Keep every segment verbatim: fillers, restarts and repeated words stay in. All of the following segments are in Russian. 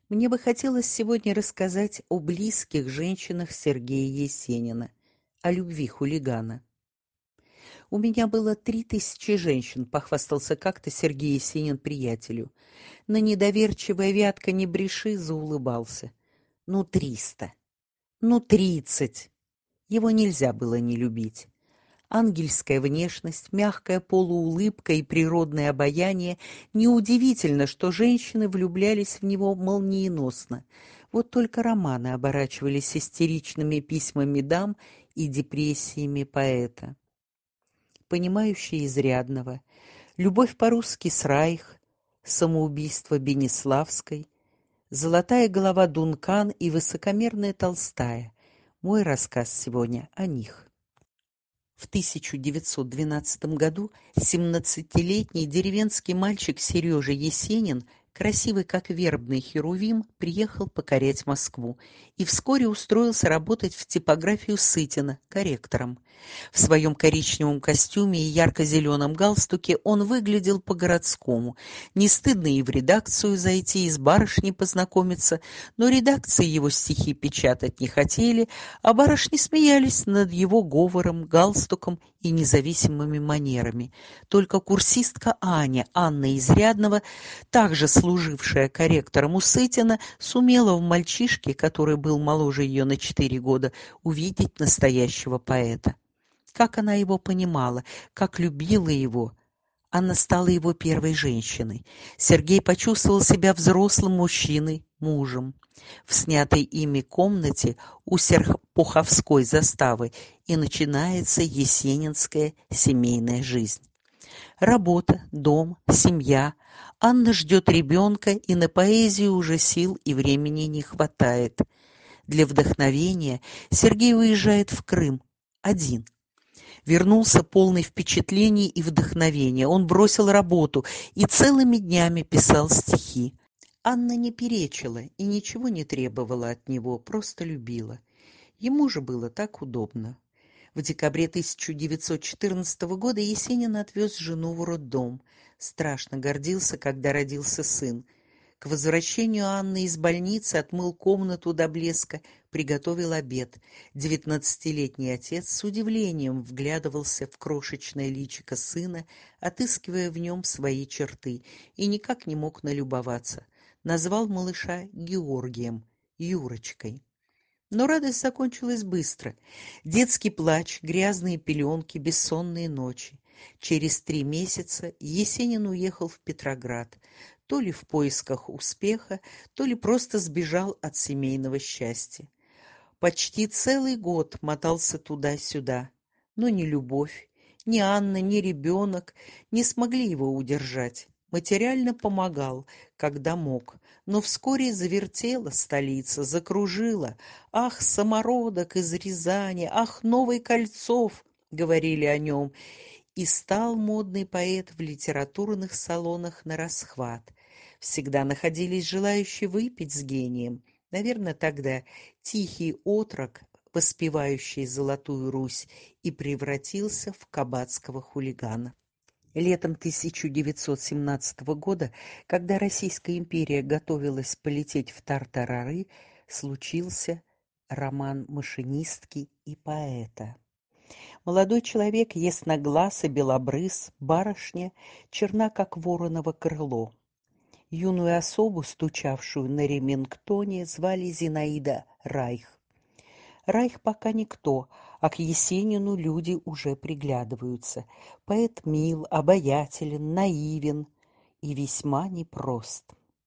Мне бы хотелось сегодня рассказать о близких женщинах Сергея Есенина, о любви хулигана. «У меня было три тысячи женщин», — похвастался как-то Сергей Есенин приятелю. На недоверчивое вятка не бреши заулыбался. «Ну, триста! Ну, тридцать!» Его нельзя было не любить. Ангельская внешность, мягкая полуулыбка и природное обаяние — неудивительно, что женщины влюблялись в него молниеносно. Вот только романы оборачивались истеричными письмами дам и депрессиями поэта. Понимающий изрядного, любовь по-русски с Райх, самоубийство Бениславской, золотая голова Дункан и высокомерная Толстая. Мой рассказ сегодня о них. В тысяча девятьсот двенадцатом году семнадцатилетний деревенский мальчик Сережа Есенин, красивый как вербный херувим, приехал покорять Москву и вскоре устроился работать в типографию Сытина корректором. В своем коричневом костюме и ярко-зеленом галстуке он выглядел по-городскому. Не стыдно и в редакцию зайти, и с барышней познакомиться, но редакции его стихи печатать не хотели, а барышни смеялись над его говором, галстуком и независимыми манерами. Только курсистка Аня, Анна Изрядного, также служившая корректором у Сытина, сумела в мальчишке, который был моложе ее на четыре года, увидеть настоящего поэта. Как она его понимала, как любила его. Анна стала его первой женщиной. Сергей почувствовал себя взрослым мужчиной, мужем. В снятой ими комнате у Серпуховской заставы и начинается есенинская семейная жизнь. Работа, дом, семья. Анна ждет ребенка, и на поэзию уже сил и времени не хватает. Для вдохновения Сергей уезжает в Крым один. Вернулся полный впечатлений и вдохновения. Он бросил работу и целыми днями писал стихи. Анна не перечила и ничего не требовала от него, просто любила. Ему же было так удобно. В декабре тысяча девятьсот четырнадцатого года Есенин отвез жену в роддом. Страшно гордился, когда родился сын. К возвращению Анны из больницы отмыл комнату до блеска, приготовил обед. Девятнадцатилетний отец с удивлением вглядывался в крошечное личико сына, отыскивая в нем свои черты, и никак не мог налюбоваться. Назвал малыша Георгием, Юрочкой. Но радость закончилась быстро. Детский плач, грязные пеленки, бессонные ночи. Через три месяца Есенин уехал в Петроград, то ли в поисках успеха, то ли просто сбежал от семейного счастья. Почти целый год мотался туда-сюда, но ни любовь, ни Анна, ни ребенок не смогли его удержать. Материально помогал, когда мог, но вскоре завертела столица, закружила. «Ах, самородок из Рязани! Ах, новый Кольцов!» — говорили о нем. И стал модный поэт в литературных салонах нарасхват. Всегда находились желающие выпить с гением. Наверное, тогда тихий отрок, воспевающий Золотую Русь, и превратился в кабацкого хулигана. Летом тысяча девятьсот семнадцатого года, когда Российская империя готовилась полететь в тартарары, случился роман машинистки и поэта. Молодой человек ясноглаз и белобрыс, барышня черна, как вороново крыло. Юную особу, стучавшую на ремингтоне, звали Зинаида Райх. Райх пока никто, а к Есенину люди уже приглядываются. Поэт мил, обаятелен, наивен и весьма непрост.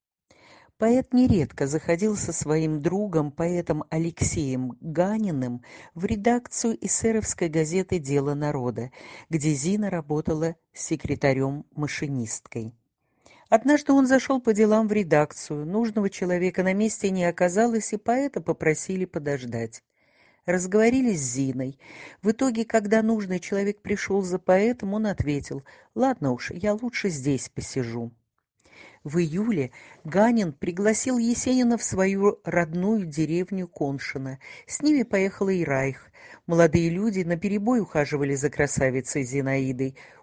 Поэт нередко заходил со своим другом, поэтом Алексеем Ганиным, в редакцию эсеровской газеты «Дело народа», где Зина работала секретарем-машинисткой. Однажды он зашел по делам в редакцию, нужного человека на месте не оказалось, и поэта попросили подождать. Разговорились с Зиной. В итоге, когда нужный человек пришел за поэтом, он ответил: «Ладно уж, я лучше здесь посижу». В июле Ганин пригласил Есенина в свою родную деревню Коншино. С ними поехала и Райх. Молодые люди наперебой ухаживали за красавицей Зинаидой.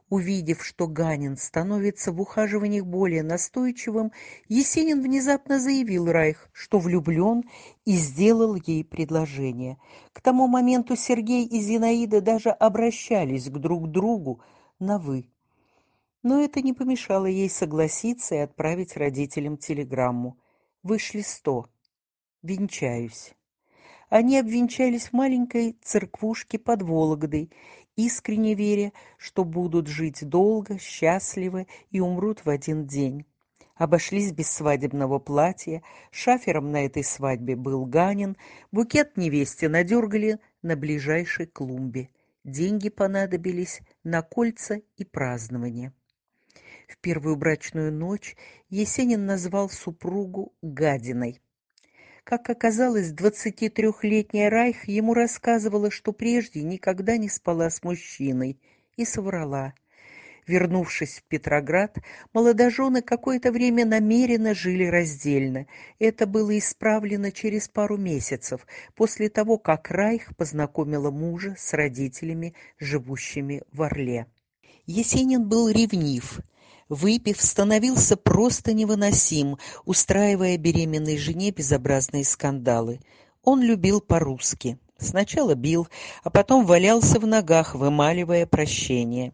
Увидев, что Ганин становится в ухаживаниях более настойчивым, Есенин внезапно заявил Райх, что влюблен, и сделал ей предложение. К тому моменту Сергей и Зинаида даже обращались к друг другу на «вы». Но это не помешало ей согласиться и отправить родителям телеграмму. Вышли сто. Венчаюсь. Они обвенчались в маленькой церквушке под Вологдой, искренне веря, что будут жить долго, счастливо и умрут в один день. Обошлись без свадебного платья, шафером на этой свадьбе был Ганин, букет невесте надергали на ближайшей клумбе. Деньги понадобились на кольца и празднование. В первую брачную ночь Есенин назвал супругу гадиной. Как оказалось, двадцатитрёхлетняя Райх ему рассказывала, что прежде никогда не спала с мужчиной, и соврала. Вернувшись в Петроград, молодожены какое-то время намеренно жили раздельно. Это было исправлено через пару месяцев, после того, как Райх познакомила мужа с родителями, живущими в Орле. Есенин был ревнив. Выпив, становился просто невыносим, устраивая беременной жене безобразные скандалы. Он любил по-русски. Сначала бил, а потом валялся в ногах, вымаливая прощение.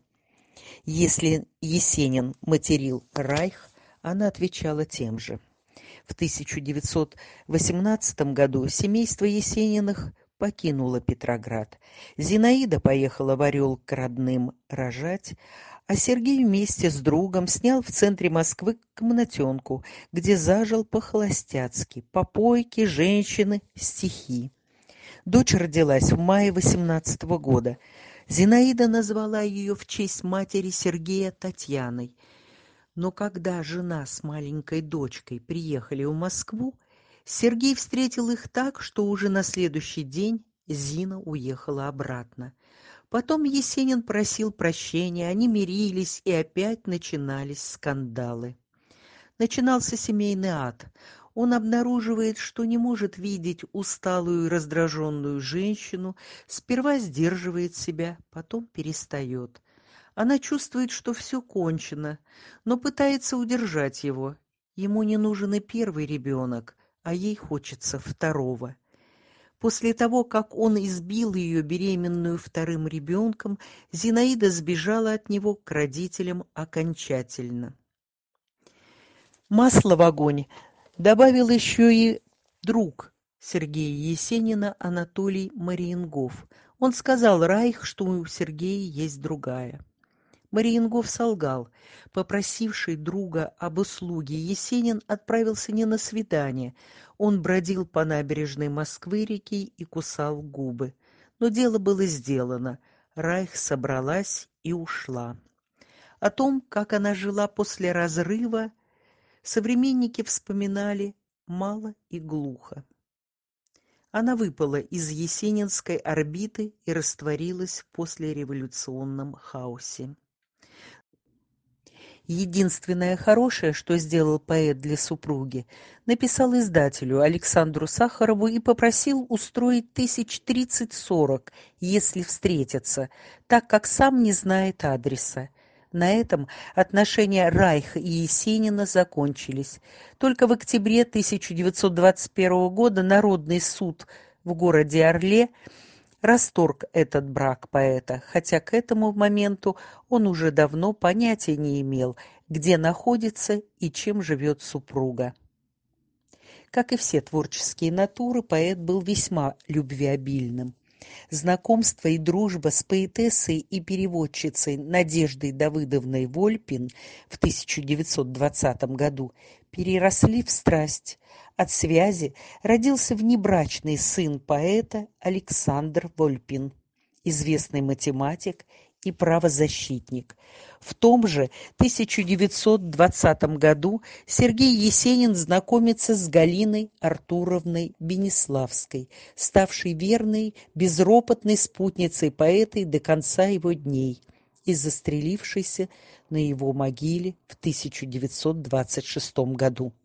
Если Есенин материл Райх, она отвечала тем же. В тысяча девятьсот восемнадцатом году семейство Есениных покинуло Петроград. Зинаида поехала в Орел к родным рожать, а Сергей вместе с другом снял в центре Москвы комнатенку, где зажил по-холостяцки: попойки, женщины, стихи. Дочь родилась в мае восемнадцатого года. Зинаида назвала ее в честь матери Сергея Татьяной. Но когда жена с маленькой дочкой приехали в Москву, Сергей встретил их так, что уже на следующий день Зина уехала обратно. Потом Есенин просил прощения, они мирились, и опять начинались скандалы. Начинался семейный ад. Он обнаруживает, что не может видеть усталую и раздраженную женщину, сперва сдерживает себя, потом перестает. Она чувствует, что все кончено, но пытается удержать его. Ему не нужен и первый ребенок, а ей хочется второго. После того, как он избил ее беременную вторым ребенком, Зинаида сбежала от него к родителям окончательно. Масло в огонь добавил еще и друг Сергея Есенина Анатолий Мариенгоф. Он сказал Райх, что у Сергея есть другая. Мариенгоф солгал. Попросивший друга об услуге, Есенин отправился не на свидание. Он бродил по набережной Москвы-реки и кусал губы. Но дело было сделано. Райх собралась и ушла. О том, как она жила после разрыва, современники вспоминали мало и глухо. Она выпала из есенинской орбиты и растворилась в послереволюционном хаосе. Единственное хорошее, что сделал поэт для супруги, написал издателю Александру Сахарову и попросил устроить тысяч тридцать-сорок, если встретятся, так как сам не знает адреса. На этом отношения Райха и Есенина закончились. Только в октябре тысяча девятьсот двадцать первого года Народный суд в городе Орле расторг этот брак поэта, хотя к этому моменту он уже давно понятия не имел, где находится и чем живет супруга. Как и все творческие натуры, поэт был весьма любвеобильным. Знакомство и дружба с поэтессой и переводчицей Надеждой Давыдовной Вольпин в тысяча девятьсот двадцатом году переросли в страсть. От связи родился внебрачный сын поэта Александр Вольпин, известный математик и правозащитник. В том же тысяча девятьсот двадцатом году Сергей Есенин знакомится с Галиной Артуровной Бениславской, ставшей верной, безропотной спутницей поэта до конца его дней и застрелившейся на его могиле в тысяча девятьсот двадцать шестом году.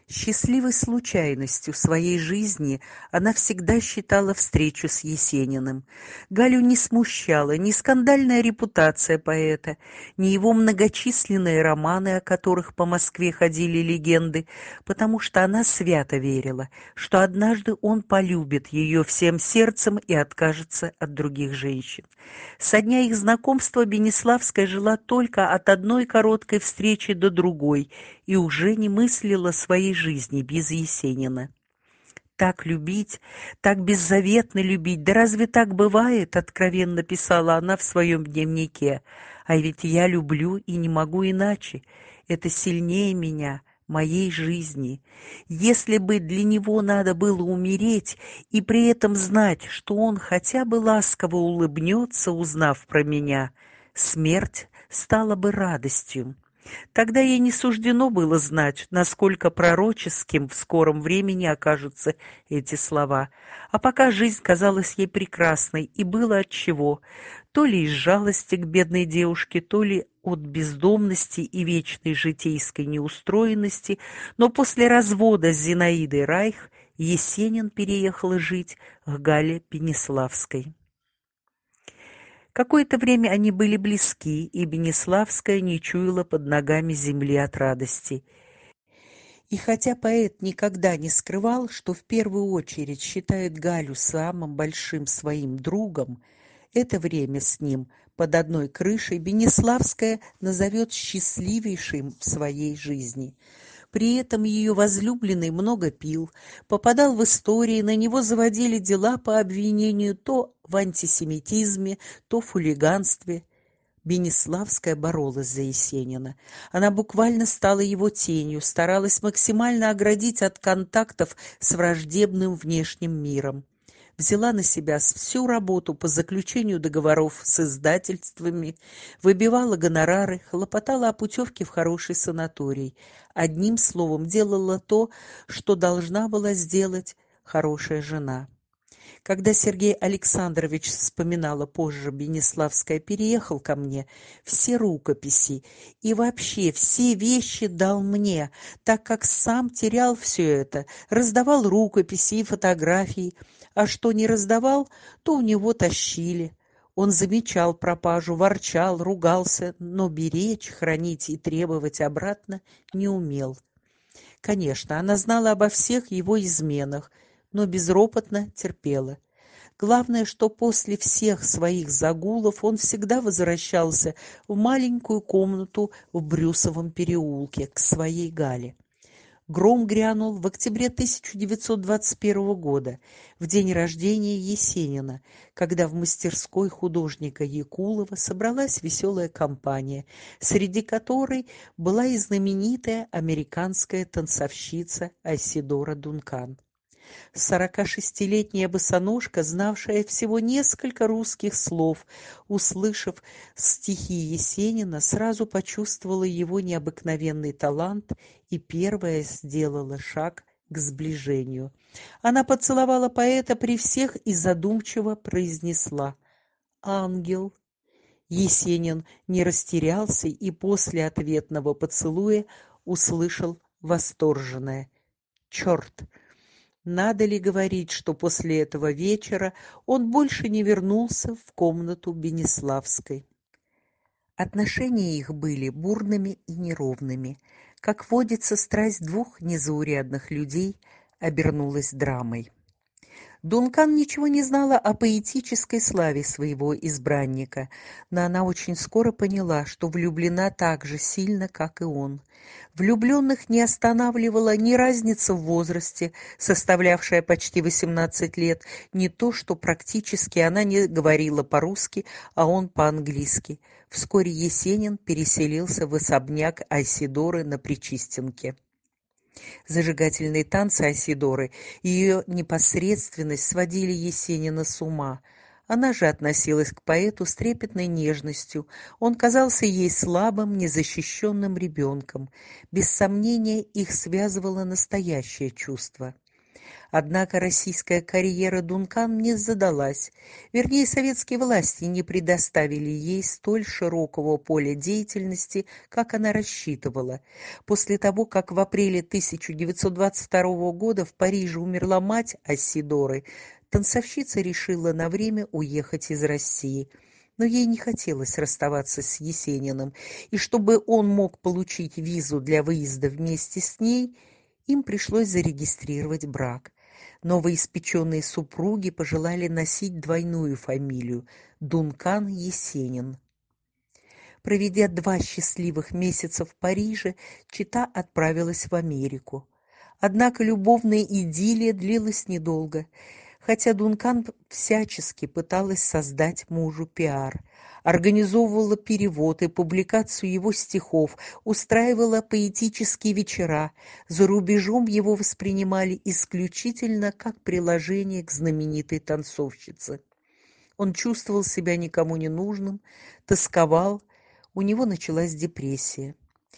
Счастливой случайностью своей жизни она всегда считала встречу с Есениным. Галю не смущала ни скандальная репутация поэта, ни его многочисленные романы, о которых по Москве ходили легенды, потому что она свято верила, что однажды он полюбит ее всем сердцем и откажется от других женщин. Со дня их знакомства Бениславская жила только от одной короткой встречи до другой и уже не мыслила своей жизни без Есенина. «Так любить, так беззаветно любить, да разве так бывает?» — откровенно писала она в своем дневнике. «А ведь я люблю и не могу иначе. Это сильнее меня, моей жизни. Если бы для него надо было умереть и при этом знать, что он хотя бы ласково улыбнется, узнав про меня, смерть стала бы радостью». Тогда ей не суждено было знать, насколько пророческим в скором времени окажутся эти слова. А пока жизнь казалась ей прекрасной, и было отчего. То ли из жалости к бедной девушке, то ли от бездомности и вечной житейской неустроенности, но после развода с Зинаидой Райх Есенин переехал жить к Гале Бениславской. Какое-то время они были близки, и Бениславская не чуяла под ногами земли от радости. И хотя поэт никогда не скрывал, что в первую очередь считает Галю самым большим своим другом, это время с ним под одной крышей Бениславская назовет счастливейшим в своей жизни. При этом ее возлюбленный много пил, попадал в истории, на него заводили дела по обвинению то в антисемитизме, то в хулиганстве. Бениславская боролась за Есенина. Она буквально стала его тенью, старалась максимально оградить от контактов с враждебным внешним миром. Взяла на себя всю работу по заключению договоров с издательствами, выбивала гонорары, хлопотала о путевке в хороший санаторий. Одним словом, делала то, что должна была сделать хорошая жена. Когда Сергей Александрович, вспоминала позже Бениславская, переехал ко мне, все рукописи и вообще все вещи дал мне, так как сам терял все это, раздавал рукописи и фотографии, а что не раздавал, то у него тащили. Он замечал пропажу, ворчал, ругался, но беречь, хранить и требовать обратно не умел. Конечно, она знала обо всех его изменах, но безропотно терпела. Главное, что после всех своих загулов он всегда возвращался в маленькую комнату в Брюсовом переулке к своей Гале. Гром грянул в октябре тысяча девятьсот двадцать первого года, в день рождения Есенина, когда в мастерской художника Якулова собралась веселая компания, среди которой была и знаменитая американская танцовщица Айседора Дункан. Сорокашестилетняя босоножка, знавшая всего несколько русских слов, услышав стихи Есенина, сразу почувствовала его необыкновенный талант и первая сделала шаг к сближению. Она поцеловала поэта при всех и задумчиво произнесла: «Ангел». Есенин не растерялся и после ответного поцелуя услышал восторженное: «Черт!». Надо ли говорить, что после этого вечера он больше не вернулся в комнату Бениславской? Отношения их были бурными и неровными. Как водится, страсть двух незаурядных людей обернулась драмой. Дункан ничего не знала о поэтической славе своего избранника, но она очень скоро поняла, что влюблена так же сильно, как и он. Влюбленных не останавливала ни разница в возрасте, составлявшая почти восемнадцать лет, ни то, что практически она не говорила по-русски, а он по-английски. Вскоре Есенин переселился в особняк Айседоры на Причистенке. Зажигательные танцы Айседоры и ее непосредственность сводили Есенина с ума. Она же относилась к поэту с трепетной нежностью. Он казался ей слабым, незащищенным ребенком. Без сомнения, их связывало настоящее чувство. Однако российская карьера Дункан не задалась. Вернее, советские власти не предоставили ей столь широкого поля деятельности, как она рассчитывала. После того, как в апреле тысяча девятьсот двадцать второго года в Париже умерла мать Айседоры, танцовщица решила на время уехать из России. Но ей не хотелось расставаться с Есениным, и чтобы он мог получить визу для выезда вместе с ней, им пришлось зарегистрировать брак. Новоиспеченные супруги пожелали носить двойную фамилию – Дункан-Есенин. Проведя два счастливых месяца в Париже, чета отправилась в Америку. Однако любовная идиллия длилась недолго, хотя Дункан всячески пыталась создать мужу пиар, организовывала перевод и публикацию его стихов, устраивала поэтические вечера. За рубежом его воспринимали исключительно как приложение к знаменитой танцовщице. Он чувствовал себя никому не нужным, тосковал, у него началась депрессия.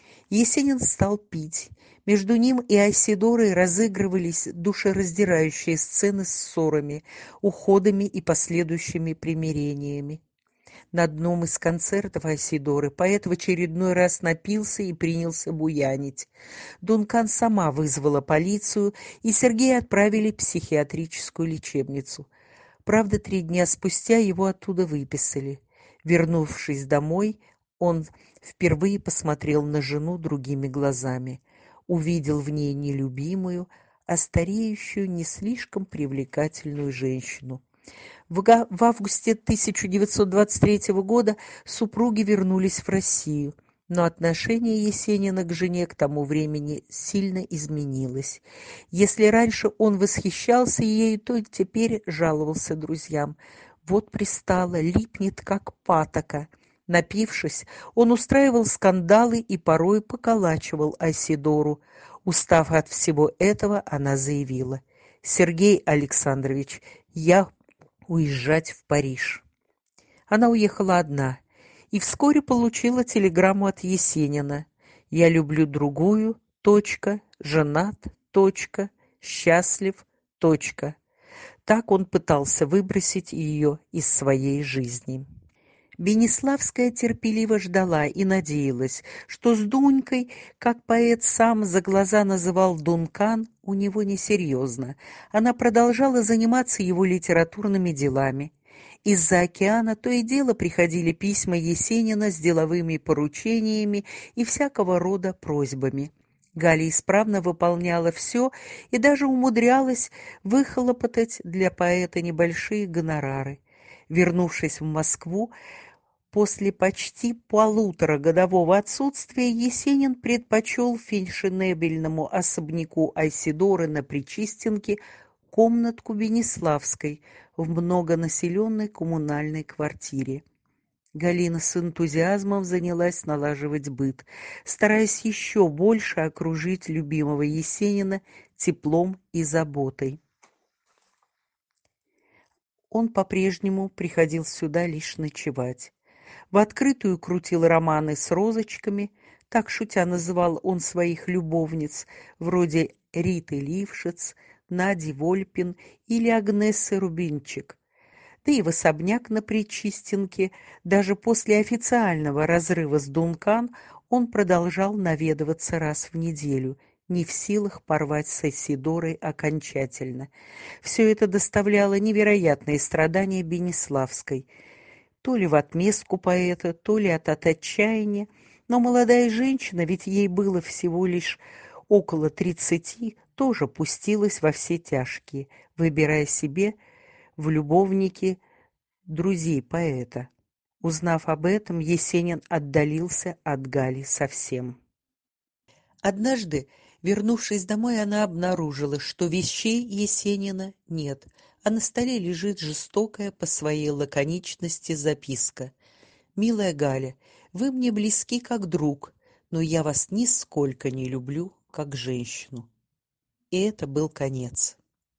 Есенин стал пить. Между ним и Айседорой разыгрывались душераздирающие сцены с ссорами, уходами и последующими примирениями. На одном из концертов Айседоры поэт в очередной раз напился и принялся буянить. Дункан сама вызвала полицию, и Сергея отправили в психиатрическую лечебницу. Правда, три дня спустя его оттуда выписали. Вернувшись домой, он впервые посмотрел на жену другими глазами, увидел в ней не любимую, а стареющую, не слишком привлекательную женщину. В, в августе тысяча девятьсот двадцать третьего года супруги вернулись в Россию, но отношение Есенина к жене к тому времени сильно изменилось. Если раньше он восхищался ею, то теперь жаловался друзьям. Вот пристала, липнет, как патока. Напившись, он устраивал скандалы и порой поколачивал Айседору. Устав от всего этого, она заявила: «Сергей Александрович, я уезжать в Париж». Она уехала одна и вскоре получила телеграмму от Есенина: «Я люблю другую, точка, женат, точка, счастлив, точка». Так он пытался выбросить ее из своей жизни. Бениславская терпеливо ждала и надеялась, что с Дунькой, как поэт сам за глаза называл Дункан, у него несерьезно. Она продолжала заниматься его литературными делами. Из-за океана то и дело приходили письма Есенина с деловыми поручениями и всякого рода просьбами. Галя исправно выполняла все и даже умудрялась выхлопотать для поэта небольшие гонорары. Вернувшись в Москву, после почти полуторагодового отсутствия Есенин предпочел фешенебельному особняку Айседоры на Причистенке комнатку Бениславской в многонаселенной коммунальной квартире. Галина с энтузиазмом занялась налаживать быт, стараясь еще больше окружить любимого Есенина теплом и заботой. Он по-прежнему приходил сюда лишь ночевать. В открытую крутил романы с розочками, так шутя называл он своих любовниц, вроде Риты Лившиц, Нади Вольпин или Агнессы Рубинчик. Да и в особняк на Причистенке, даже после официального разрыва с Дункан, он продолжал наведываться раз в неделю, не в силах порвать с Айседорой окончательно. Все это доставляло невероятные страдания Бениславской, то ли в отместку поэта, то ли от, от отчаяния, но молодая женщина, ведь ей было всего лишь около тридцати, тоже пустилась во все тяжкие, выбирая себе в любовники друзей поэта. Узнав об этом, Есенин отдалился от Гали совсем. Однажды, вернувшись домой, она обнаружила, что вещей Есенина нет, а на столе лежит жестокая по своей лаконичности записка: «Милая Галя, вы мне близки как друг, но я вас нисколько не люблю как женщину». И это был конец.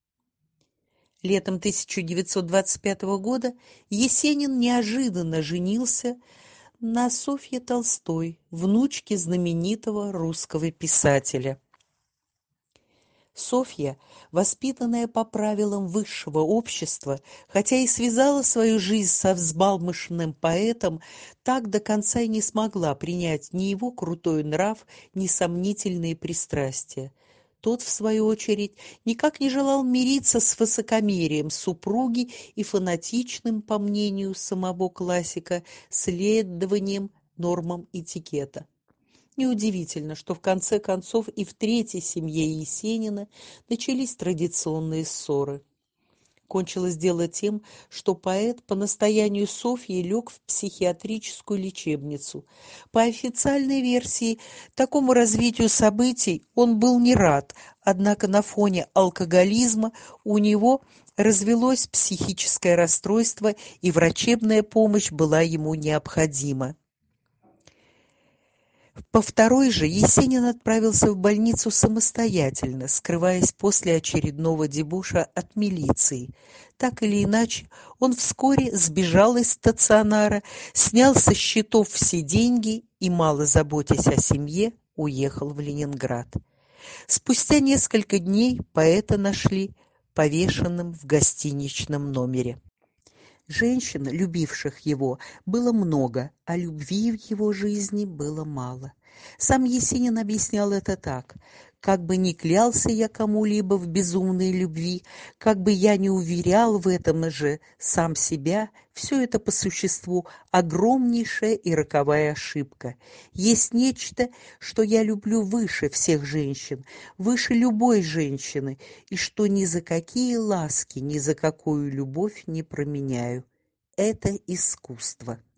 Летом тысяча девятьсот двадцать пятого года Есенин неожиданно женился на Софье Толстой, внучке знаменитого русского писателя. Софья, воспитанная по правилам высшего общества, хотя и связала свою жизнь со взбалмошным поэтом, так до конца и не смогла принять ни его крутой нрав, ни сомнительные пристрастия. Тот, в свою очередь, никак не желал мириться с высокомерием супруги и фанатичным, по мнению самого классика, следованием нормам этикета. Неудивительно, что в конце концов и в третьей семье Есенина начались традиционные ссоры. Кончилось дело тем, что поэт по настоянию Софьи лег в психиатрическую лечебницу. По официальной версии, такому развитию событий он был не рад, однако на фоне алкоголизма у него развелось психическое расстройство, и врачебная помощь была ему необходима. По второй же Есенин отправился в больницу самостоятельно, скрываясь после очередного дебоша от милиции. Так или иначе, он вскоре сбежал из стационара, снял со счетов все деньги и, мало заботясь о семье, уехал в Ленинград. Спустя несколько дней поэта нашли повешенным в гостиничном номере. Женщин, любивших его, было много, а любви в его жизни было мало. Сам Есенин объяснял это так: «Как бы ни клялся я кому-либо в безумной любви, как бы я не уверял в этом же сам себя, все это по существу огромнейшая и роковая ошибка. Есть нечто, что я люблю выше всех женщин, выше любой женщины, и что ни за какие ласки, ни за какую любовь не променяю. Это искусство».